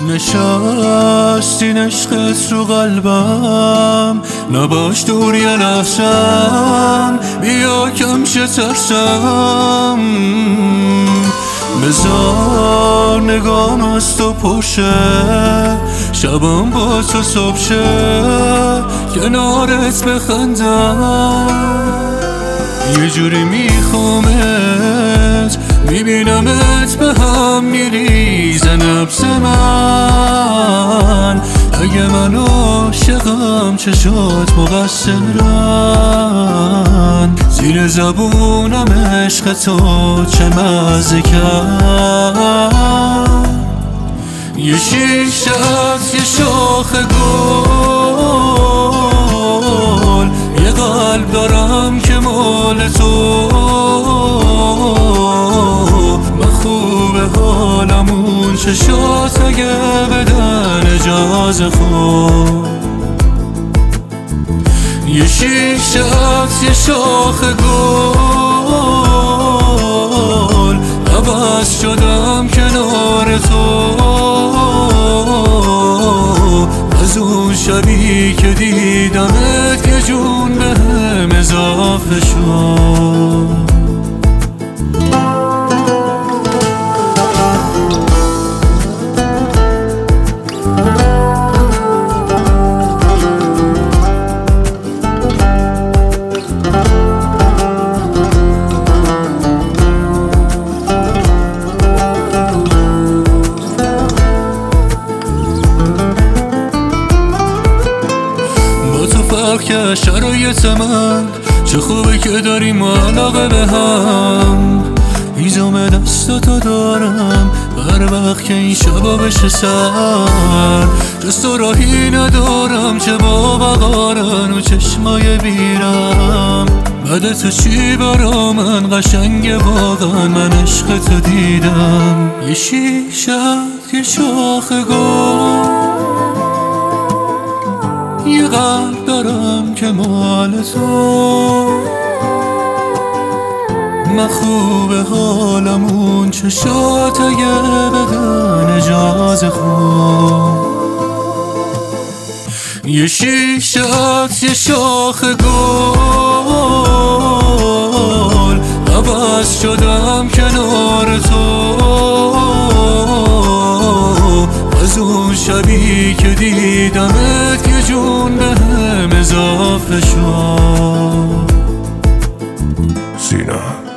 نشستین عشقت رو قلبم، نباش دور یه لحظم، بیا کم شه ترسم. بذار نگام از تو پرشه، شبم با تو صبح شه، کنارت بخندم. یه جوری میخوامت، میبینمت به هم میریزه نبض من. اگه من عاشقم چشات مقصرن، زیر زبونم عشق تو چه مزه کرد. یه شیشه از یه شاخ گل، یه قلب دارم که مال تو. من خوبه حالمون چشات اگه بدن اجازه خود. یه شیشه از یه شاخ گل، عوض شدم کنار تو. از اون شبی که دیدمت یه جون بهم اضافه شد. که شرایط من چه خوبه که داریم علاقه به هم. هیزم دستاتو دارم هر وقت که این شبا بشه سر. جز تو راهی ندارم چه با وقارن و چشمای بیرم. بعد تو چی برا من قشنگه واقعا، من عشق تو دیدم. یه شیشه یه شاخ گل، یه قلب دارم که مال تو. من خوبه حالمون چشات اگه بدن اجازه خود. یه شیشه از یه شاخ گل، عوض شدم کنار تو. از اون شبی که دیدمت یه جون بهم اضافه شد. سینا